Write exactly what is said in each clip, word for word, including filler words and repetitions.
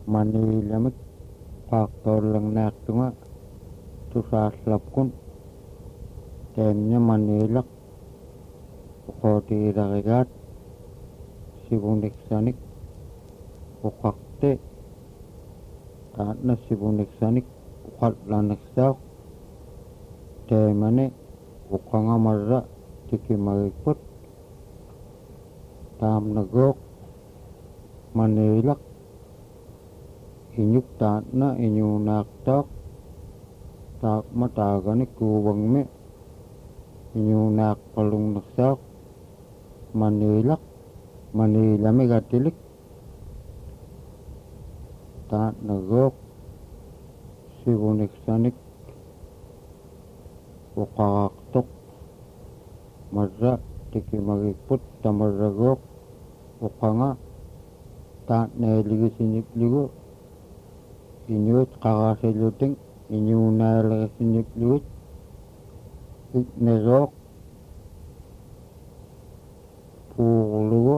manilamik faktorlang naktunga tusaslapkun temnya manilak uqotiiraqigaat sivuniksanik uqaqte taatna sivuniksanik uqallanaqsaaq teemane uqangamarra tikimagikput taamnagoq manilak inyuk taatna inyunaaqtaaq taaqma taaganik kuuvangme inyunaaqpalungnaqsaaq manilak manilamiqatilik taatnagoq sivuniksanik uqaqaqtoq marra tikimagikput tamarragoq uqanga taatnailigisiniplugu inyuit qaqaasiluting inyunaalagisiniplugut itnegoq puuqlugu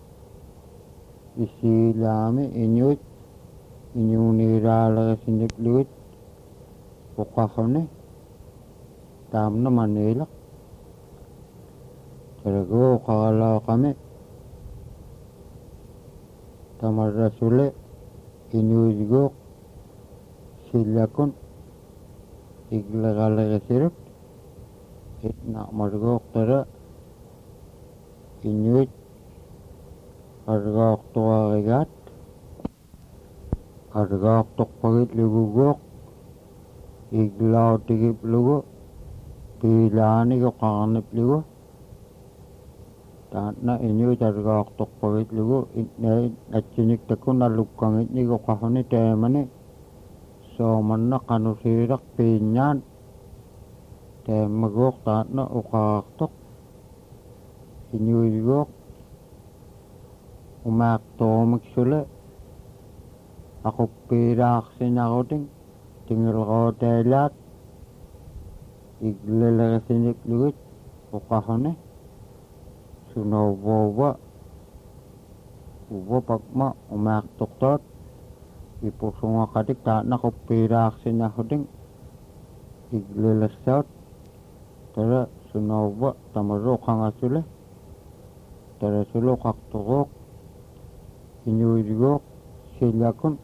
isilaami inyuit inyuniiraalagisiniplugut uqaqune taamna manilaq tarago uqaqalaaqame tamarrasule inyuitgoq sillakun igleqaleqisirut itnaqmargoq tara inyuit argaaqtuqaqigaat argaaqtoqpagitlugugoq iglaautigiplugu piilaanigu qaqarniplugu taatna inyuit argaaqtoqpagitlugu itnait atsiniktakun allukkangitnigu qaquni teemani soomanna qanusiiraq piiññaan teemagoq taatna uqaqaqtoq inyuitgoq umaaqtoomik-sule aquppiiraaqsinaquting tingilqooteelaat igleleqisiniplugit uqaqune sunauvuuva uvvapakma umaaqtoqtoot ipursungaqatik taatna quppiiraaqsinaquting iglelessaut tara sunauva tamarru uqangasule tara sulu uqaqtuquuq inyuitgoq sillakun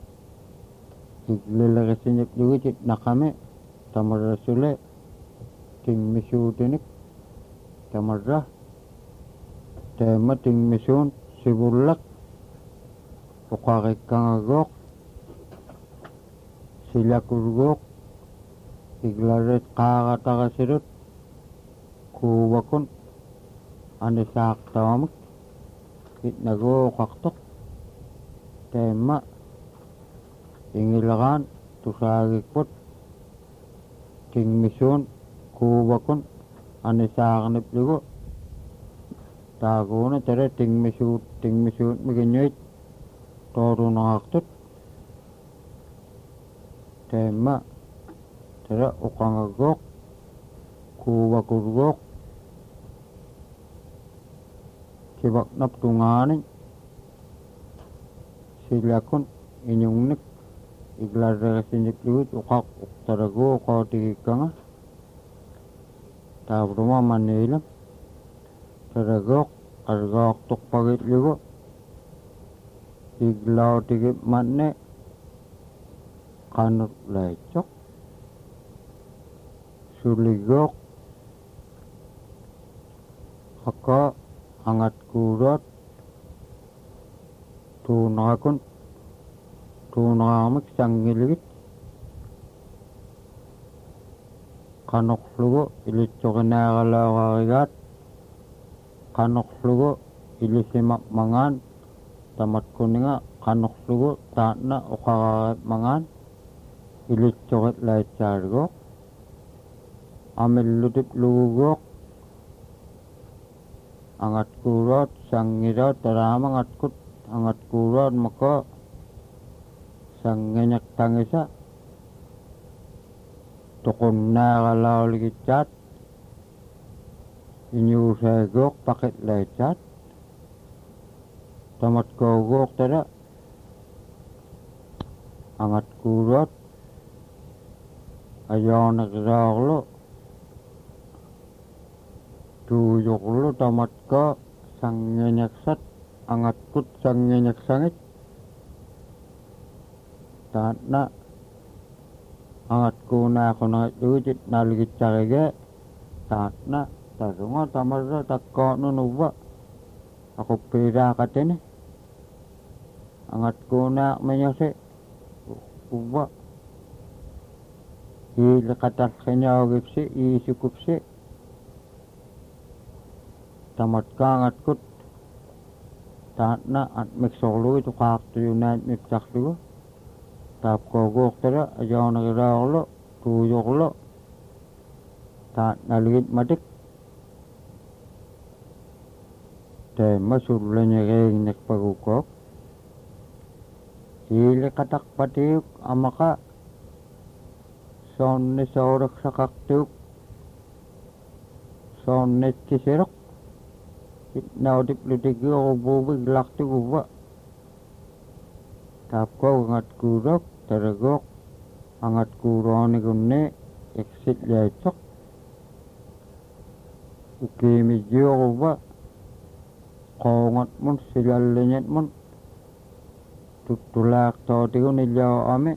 igleleqisiniplugit itnaqame tamarrasule timmisuutinik tamarra teema timmisuun sivullaq uqaqikkangagooq silakurgoq iglaret qaaqataqasirut kuuvakun anisaaqtaamik itnagoo uqaqtoq teema ingilaqaan tusaagikput timmisuun kuuvakun anisaaqniplugu taaguuna tara timmisuut timmisuut miginyuit toorunaqaqtut teema tara uqangagoq kuuvakurgoq kibaqnaptungaaning sillakun inyungnik iglarreqasiniplugut uqaq uqtaragoo uqaatigikkanga taavruma maniilam taragoq argaaqtoqpagitlugu iglautigip manne qanutlaitsoq suligoq haqa angatkuuruat tuunaqakun tuunaqaamik sangiligit qanuqlugu ilitsoqinaaqalaaqaqigaat qanuqlugu ilisimaqmangaan tamatkuninga qanuqlugu taatna uqaqaqipmangaan ilitsoqitlaitsaargoq amillutiplugugoq angatkuuruat sangiraat taraamangatkut angatkuuruat maka sanginyaktangisa tuqunnaaqalauligitsaat inyuuseegoq paqitlaitsaat tamatkoogooq tara angat kurot ayonak raglo tuyuklo tamat ka sangenyaksat angat kut sangenyak sangit tatna angat kuna kuna dujit nalgit carege tatna tarunga tamarra takko nunuwa aku pira katene angat kuna menyose uwa il katal kenyawgipsi isukupsi tamat ka angat kut tatna at miksolu itu kaktu yunat miptaklu tap kogok tera ayana kiraglo tuyoklo tatna ligit madik te masulanya keng nek pagukok ile katak patiuk amaka sonne sorak sakaktuk sonne kisirok naudip lidigi obubig lakti uwa tapko angat kurok tergok angat kuroni kunne exit lecok ukimi jio uwa kongat mun silalenyet mun tutulak toti kun ilao ame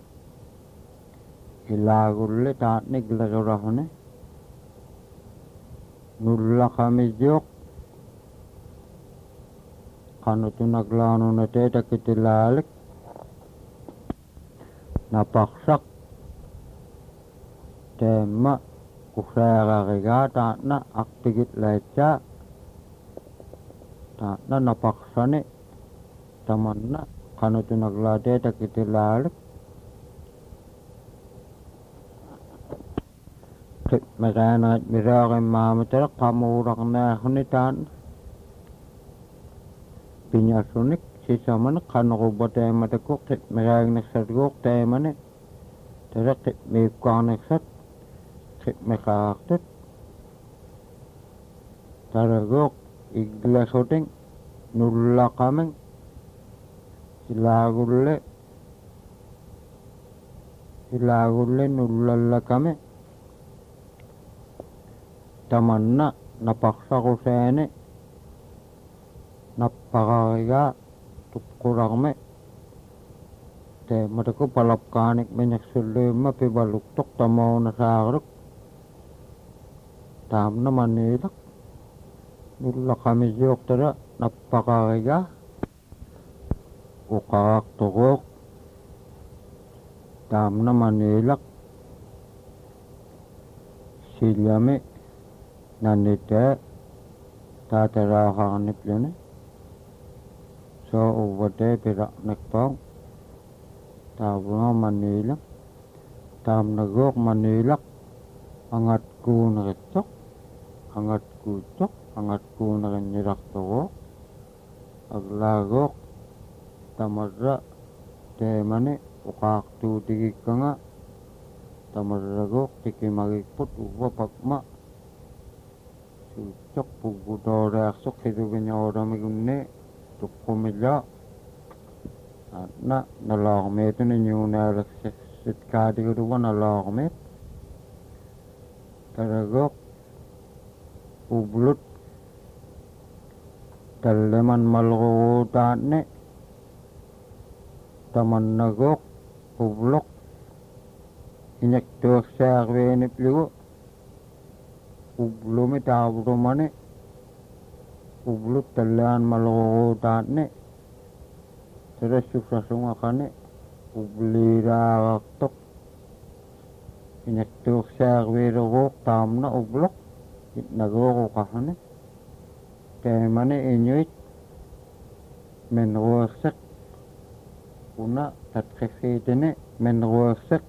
ilagulle taatne gilagurahone nulla kami jok kanu tunaglano na teta kitilalik napaksak tema kusera kiga taatna aktigit leca taatna napaksane tamanna kanu tunagla teta kitilalik Makanan miragin mamatera kamurak na hunitan pinyasunik sisa mana kanu kubate matakuk tit miragin naksatguk te mane tera tit mipkang naksat tit mikaktit taraguk igla soting nulla kameng ilagulle ilagulle nullalla kame tamanna napaksa ko sene napakaiga tukkuragme te matako palapkanik menyak sulema pibaluktok tamaw na sagruk tam na manilak nulla kami jok tara napakaiga ukak tugok tam na manilak silyame nanite tataraha niplene so uvate pira nekpong tabunga manila tam nagok manilak angat ku nakitsok angat ku tsok angat ku nakanyirak toko aglagok tamarra temane ukak tu tigika nga tamarragok tikimagikput uwa pakma cok pugudore aksok hidu binyora migunne tukkumilla na nalagmet ni nyuna laksit kadi kuduwa nalagmet taragok ublut taleman malgutane taman nagok ublok inyak tuak sakwe pligo ublumi tabro mane ublut talan malgutane terus susasunga kane ublira tok inyak tuak sakwe rogok tamna ublok nagoko kahane temane inyuit menrosak una tatkefitene menrosak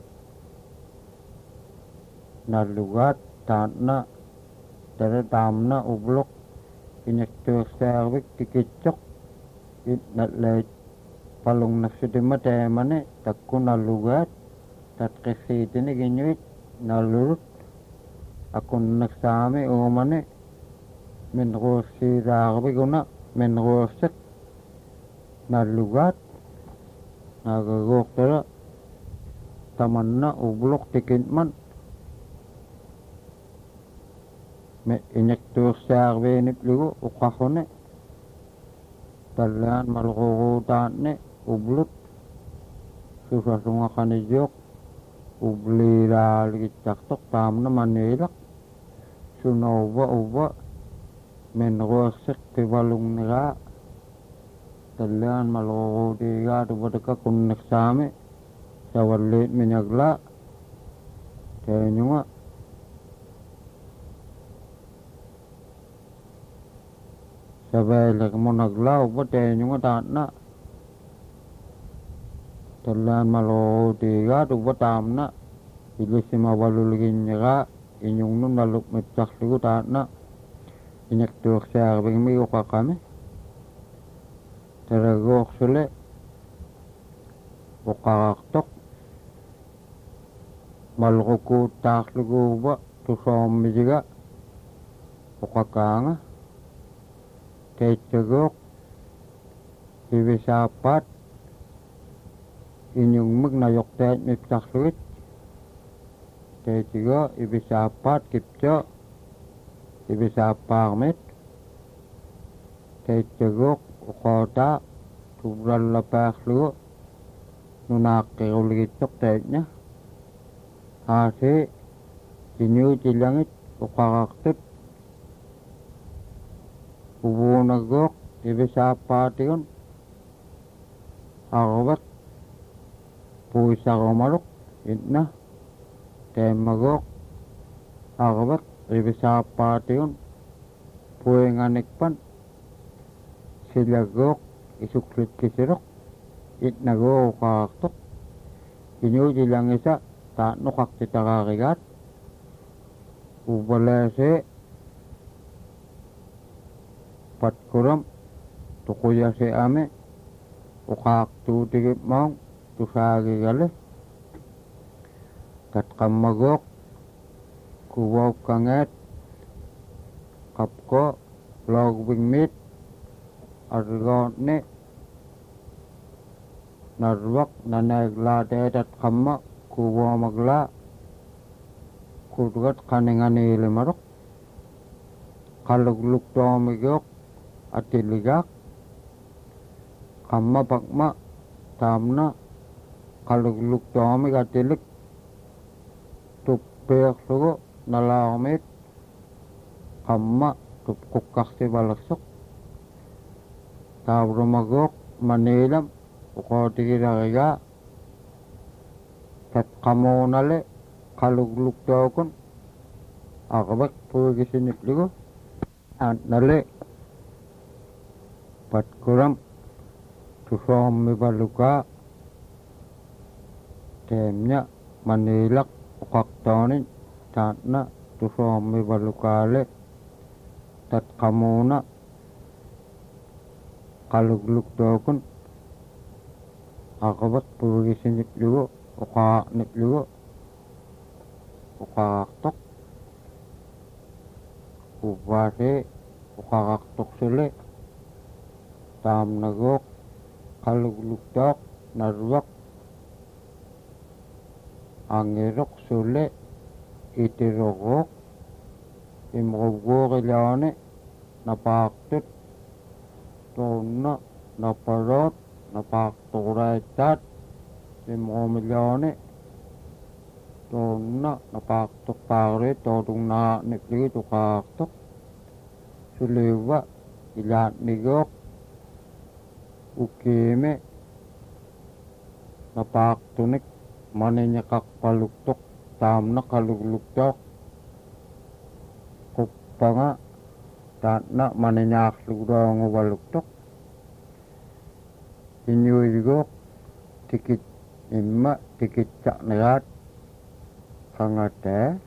nalugat tanna tere tamna ublok inyak tuak tikicok it natlay palong nasidima temane takku nalugat tatkefitene inyuit nalurut akun nagsami umane menrosi ragbi guna menrosak nalugat agagok tera tamanna ublok tikin man me inek tur sarve nip ligo ukahone talan malgogo tane ublut susah sunga kanijok ublira lagi caktok tamna manilak sunova uva menrosek ke balung nera talan malgogo tiga tu badaka kunnek same sawalit menyagla tenyunga sabay mo naglaw ba tenyunga tatna talan malo tiga tu batamna ilisima walulgin nyaga inyong nun naluk mitsak ligo tatna inek tuak siya bing mi ukakame teragok sule ukakaktok malkuku tak ligo ba tusom mijiga ukakanga kecegok ibisapat inyong mag nayok tet mitsak suit kecego ibisapat kipco ibisaparmet kecegok ukota tubral lapak ligo nunak keuligitok tetnya hasi inyo cilangit ukakaktut ubunagok ibisapatigon agawat puisa gomarok itna temagok agawat ibisapatigon puenganikpan silagok isuklit kisirok itnago ukakaktok inyo cilangisa tak nukak titakakigat ubalese pat kuram tukuya si ame ukak tu tigip maung tusagi gale kat kamagok kuwaw kanget kapko logbing mit argone narwak nanagla dedat kamma kuwaw magla kudugat kaningani limarok kalugluk domigok atiligak kamma pakma tamna kalugluk domig atilik tupek sugo nalawmit kamma tupkukak si balaksok tabrumagok manilam ukotikirakiga kat kamonale kalugluk dokon akabak pugisinip ligo at nale pat kuram tusom mibaluka temnya manilak ukaktonin tatna tusom mibalukale tat kamuna kalugluk dokon akabat pugisinip ligo ukaknip ligo ukaktok ubase ukakaktok sule tam nagok kalugluk dok narwak angirok sule itirogok imrogok ilyane napaktut tona naparot napakturaitat imromilyane tona napaktuk pare todung na nikli tukaktok sulewa ilat nigok ukime napaktunik maninya kakpaluktok tamna kalugluktok kupanga tatna maninya aklugdong waluktok inyuigok tikit imma tikit cak negat kangate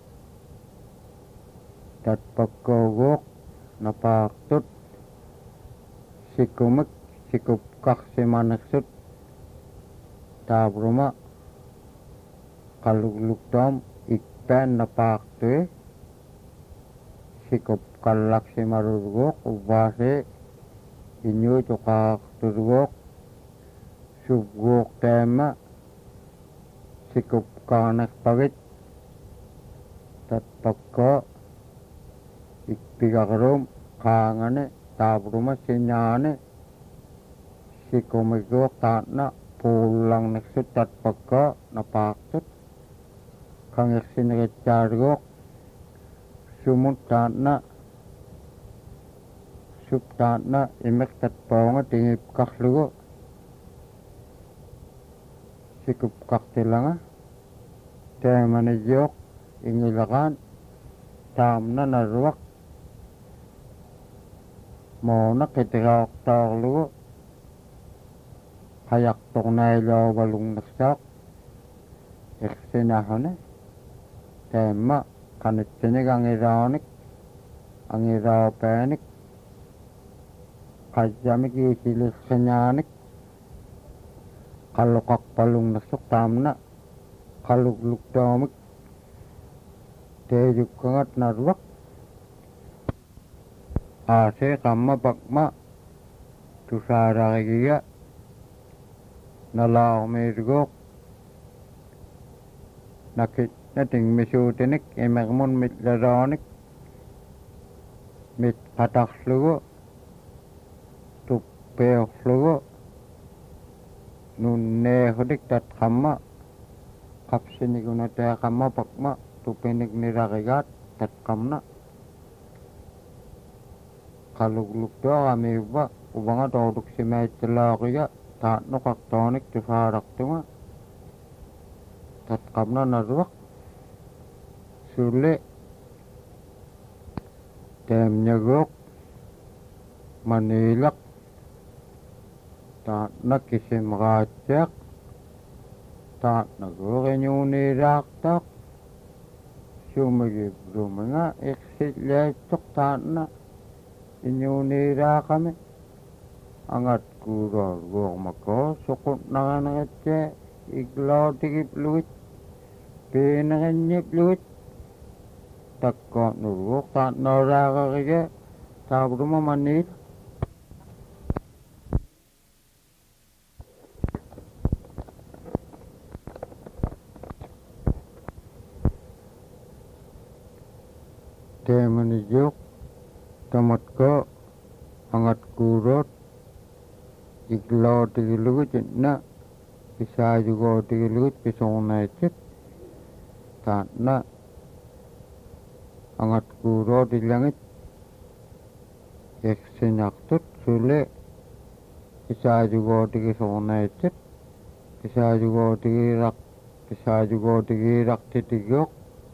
tat pagkogok napaktut sikumek sikupkak si manaksut tabruma kaluglukdom ikpen napaktue sikup kalak si marurgok ubase inyo tukak turgok subguk tema sikup kanak pagit tat pakko ikpigakrum kangane tabruma sinyane sikumiguk tatna pulang neksut tat pakko napaksut kangik sinigitjarguk sumut tatna sub tatna imek tat paunga tingip kaklugu sikup kaktilanga temane jok ingilakan tamna narwak mona ketigak taglugu kayak tongnay lo balung naksak eksinahone tema kanitinig ang iranik ang irapanik kajamik isilis kanyanik kalukak palung nasuk tamna kalugluk damik tejuk kangat narwak ase kamma pakma tusara giga nalaw mirgok nakit nating misutinik emagmun mit laranik mit pataklugo tupeoklugo nunne hodik tat kamma kapsinig unata kamma pakma tupenik nirakigat tat kamna kalugluk do kami ba ubanga toduk si maitlakiga tat no kaktonik tufarak tunga tat kamna narwak sule tem nyagok manilak tat nakisim racek tat nagore nyuni raktak sumagi brumenga eksit lecok tat na inyuni rakame angat kuror gok mako sukut nangangatce iglaw tigip luit pinanganyip luit takko nuruk tat noraka kaya tabruma manil temani juk tamat ko angat kurot iglaw tigilugut na bisa juga tigilugut pisong naicit tatna angat kurot di langit eksinyaktut sule bisa juga tigisong naicit bisa juga tigirak bisa juga tigirak titigok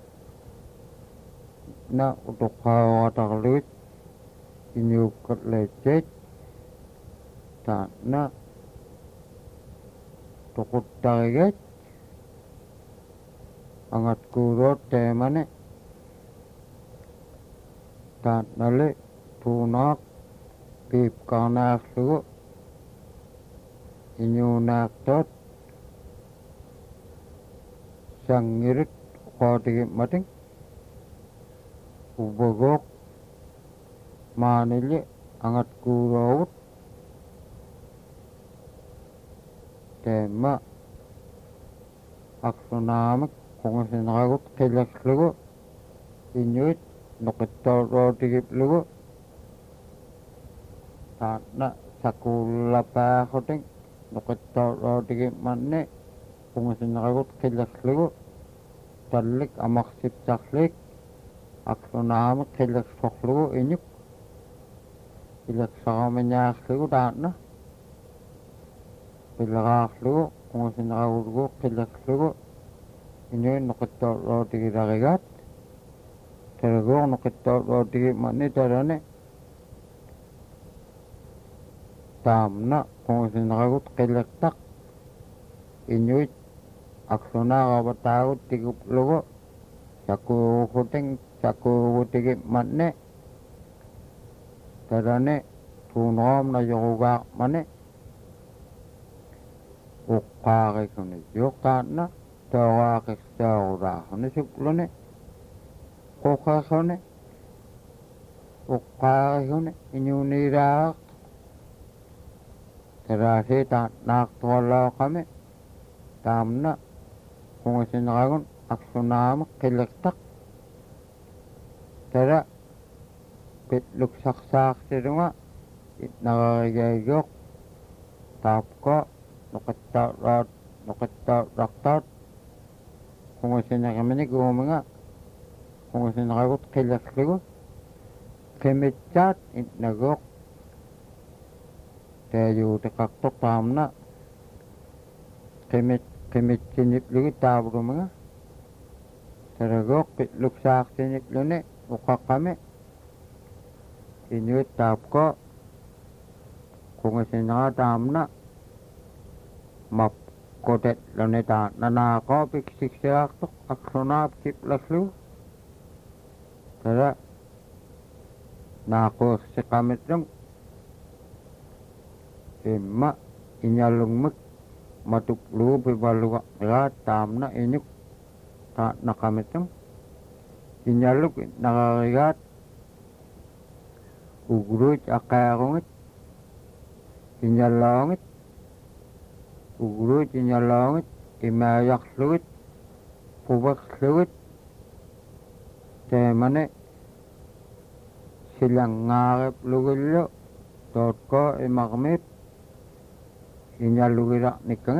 na untuk kawatakluit inyukat lecet tatna tukut tagiget angat kurot temane tatna le punak pip kanak lugu inyunak tot sangirit kodigit mating ubogok manili angat kurot tema aksonamak kung sinakagot kilak lugu inyuit nukitoro tigip lugu tatna sakula pa koting nukitoro tigip manne kung sinakagot kilak lugu talik amaksip saklik aksonamak kilak sok lugu inyuk kilak sakamanyak lugu tatna pilakak lugu kung sinakagot lugu kilak lugu inyuit nukitoro tigirakigat tergong nukitoro tigip manne tarane tamna kung sinakagot kilak tak inyuit aksona kabatagot tigup lugu saku kuting saku tigip manne tarane tunom na yokugak manne ukake kuni yok tatna tawake tawra kuni suklone koka kuni ukake kuni inyuni rak terasi ta nak tuwala kami tamna kung sinakagon aksunama kilektak tera pitluk saksak sirunga itnagagayok tapko nukattarat nukattaraktat kung sinakami ni gumunga kung sinakagot kilekligo kimitchat itnagok tayo takaktok tamna kimit kimit siniplugi tabro mga taragok pitluk sak siniplune ukakame inyut tapko kung sinanga tamna map kotet laneta nanako piksik siraktok aksonap kiplaklu tara nako sikamit lang Emma inyalungmuk matuklu bebaluak ra tamna inyuk ta nakamitem inyaluk nakarigat ugruj akarungit inyalongit ugruj inyalongit imayak luit pubak luit temane silang ngarep lugulyo totko imakmit inyalugira nikangit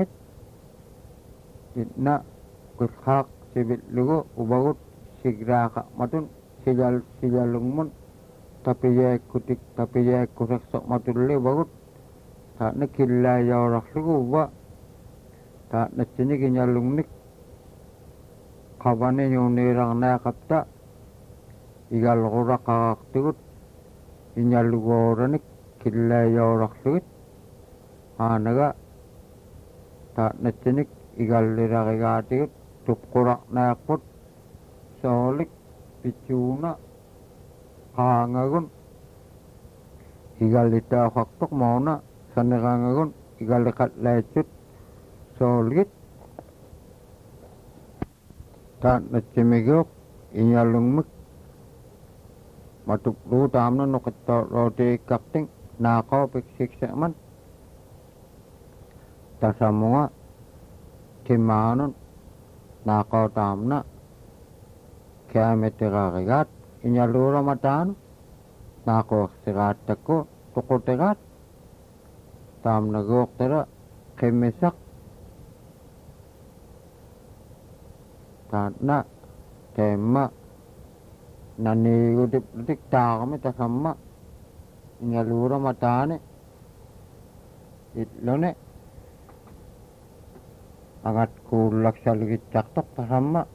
itna kushak sibit lugo ubagut sigraka matun sijal sijalungmun tapi ya kutik tapi ya kusak sok matulle bagut tak nekilla ya orak lugo ba tak necini kinyalung nik kabane nyunirang na kapta igal gura kakak tigut inyalugo ranik killa ya orak lugo anaga tak necenik igal lira kagatik tukkurak nakut solik picuna kangagun igal lita faktok mauna sanakangagun igal lekat lecut solik tak necemigok inyalungmuk matuk lu tamna nukatot roti kakting nako piksik seman tasamunga timanon nako tamna kiametiragat inyalura matan nako sirat tako tukotegat tamna gok tera kemesak tanna tema nani udip udik takame tasama inyalura matane itlone angat kulak salugit caktok tasama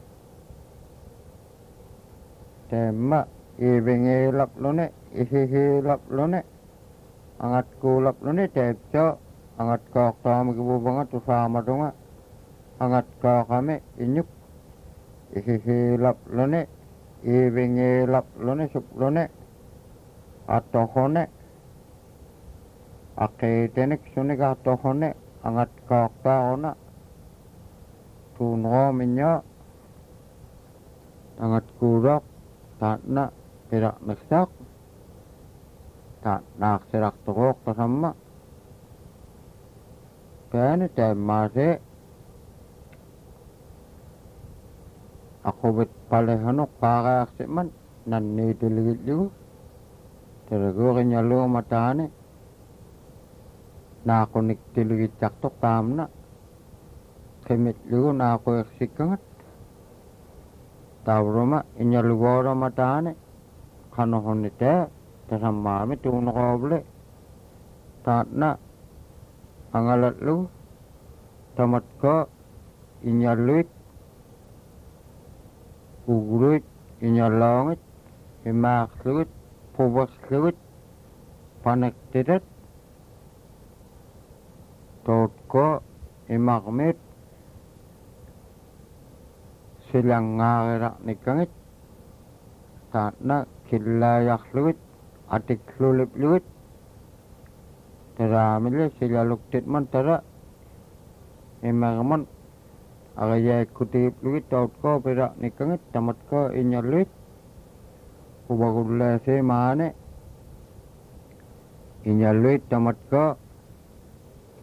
tema ibengilap lone ihihilap lone angat kulap lone tepco angat kok tama kibubangat usama donga angat kok kame inyuk ihihilap lone ibengilap lone sup lone atohone aketenek sunik atohone angat kok taona tungo minyo angat kurak takna perak neksak tak nak serak tokok tasama kani temase aku bet palehanok para seman nanni deligit juga terego kenyalo matane na ako niktiligit caktok tamna kemit lugo na ako eksikangat tavroma inyalugora matane kanohonite tasamami tunokoble tatna angalat lugo tamat ko inyaluit ugruit inyalongit imakluit pubasluit panektidet totko imakmit silang ngagerak nikangit tatna kilayak luit atik lulip luit teramile sila luktit man tera imakman agaya kutip luit totko perak nikangit tamat ko inyaluit ubagulla se mane inyaluit tamat ko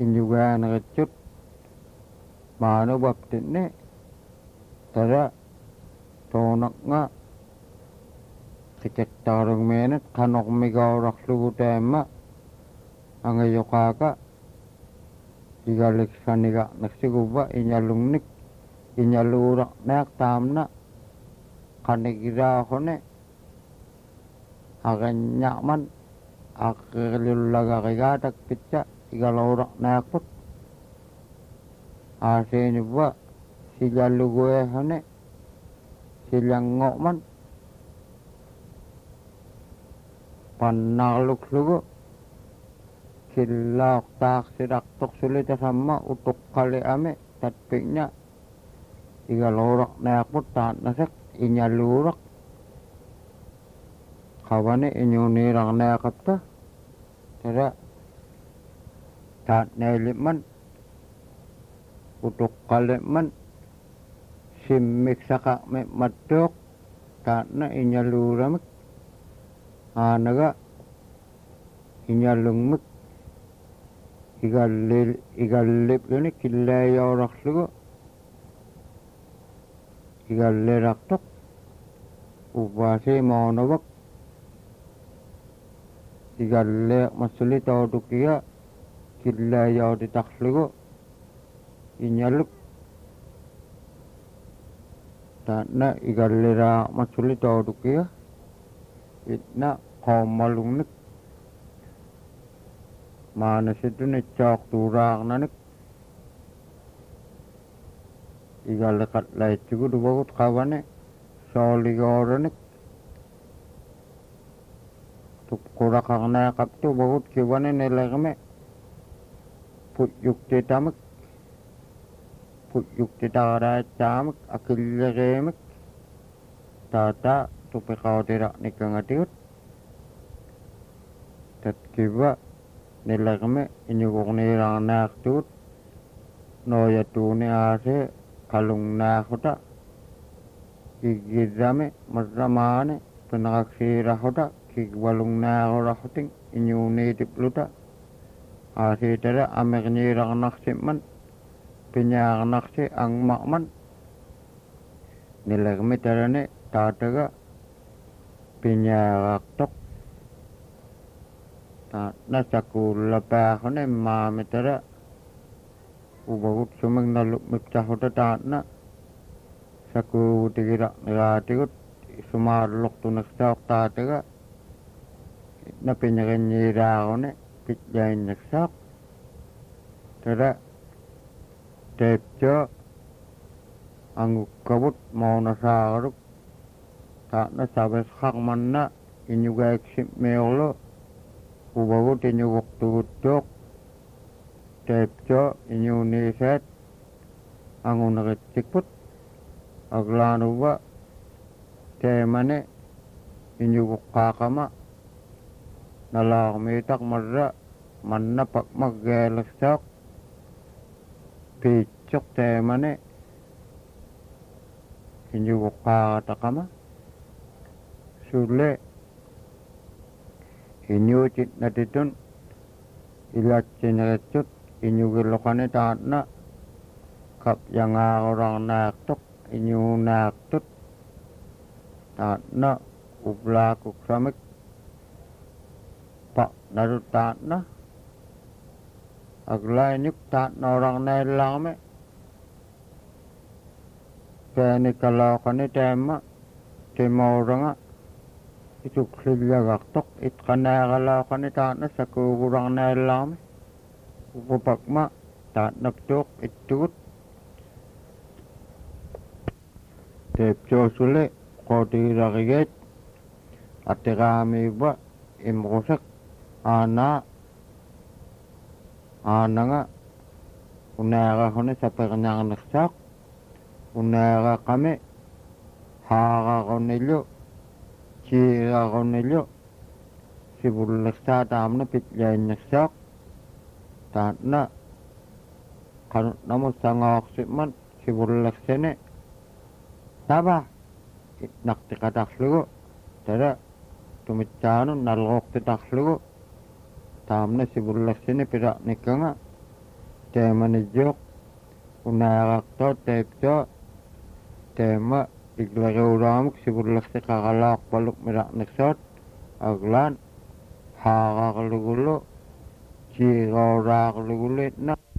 injuga ngecut mano baptine tara tonak nga kicek tarung menet kanok migawrak lugu tema angayokaka igalik saniga naksiguba inyalungnik inyalurak nek tamna kanigira hone akan nyaman akilulaga kigatak pitsa igalorak nekput asini ba sila lugue hone silang ngokman panakluk lugu sila tak sidak tok sulit sama utuk kali ame tatpiknya igalorak nekput tak nasek inyalurak kawane inyunirang nekapta tera tak neliman utuk kaliman simmik saka me madok tak na inyaluramik anaga inyalungmik igalil igalip ini kilayorak lugu igalirak tok ubasi maunawak igalle masulit audukia kilayaw ditaklugu inyaluk tanna igallira masulit audukia itna kaumalungnik mana situ ni cok turang nanik igalekat lai cugu dubagut kawane soligoranik tup kurakang nakap tu bagut kiwane nelagme put yukti tamak put yukti tara tamak akillegemek tata tupe kau tidak nikangatiut tat kiba nelagme inyugok nirang nak tut noya tuni ase kalung nakuta igidame marramane penakaksira huta kigwalung nakorakuting inyuni tipluta ase tera amek nirang naksiman pinyak naksi ang makman nelagme terane tataga pinyak tok na sakula pa kone mame tera ubagut sumeng naluk mikcahuta tatna saku tigira negatikut sumarlok tu naksak tataga na pinyakan nyira kone pitjain naksak tera tepjo anguk kabut mau nasakaruk tatna sabes hak manna inyuga eksip meolo ubagut inyugok tutuk tepjo inyuni set angun nakitsikput aglanu ba temane inyugok kakama nalakmitak marra manna pak maggelaksak picok temane inyugok kakatakama sule inyucit natitun ilacin recut inyugilokane tatna kap yang orang naktok inyu naktut tatna ublakuk samik pak narut tatna agla inyuk tatna orang nelame kani kalau kani tema tema orang itu kerja gaktok it kana kalau kani tatna saku kurang nelame upak ma tatna tok itut tepjo sule kodi ragiget atirami ba imrosak ana ana nga unaga hone sa paganyang naksak unaga kami haga konelyo chira konelyo sibul naksa tamna pitjain naksak tatna kanut namun sangok sipman sibul naksene saba nakti kataklugo tada tumicano nalgok titaklugo tamna sibul naksene pirak nikanga tema nijuk unaaqarto taipto tema iglariuramuk sigullassiqaralaaqpaluk milaqniqsoot aglaan haaqaqlugulu jiigauraaqlugulu itnaq